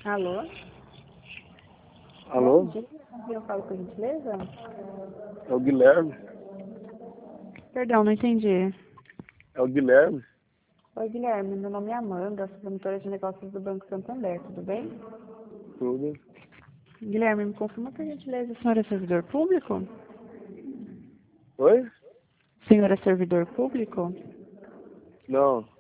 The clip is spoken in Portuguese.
Alô? Alô? Bom dia, eu falo por gentileza? É o Guilherme? Perdão, não entendi. É o Guilherme? Oi, Guilherme, meu nome é Amanda, sou promotora de negócios do Banco Santander, tudo bem? Tudo. Guilherme, me confirma por gentileza, o senhor é servidor público? Oi? O senhor é servidor público? Não.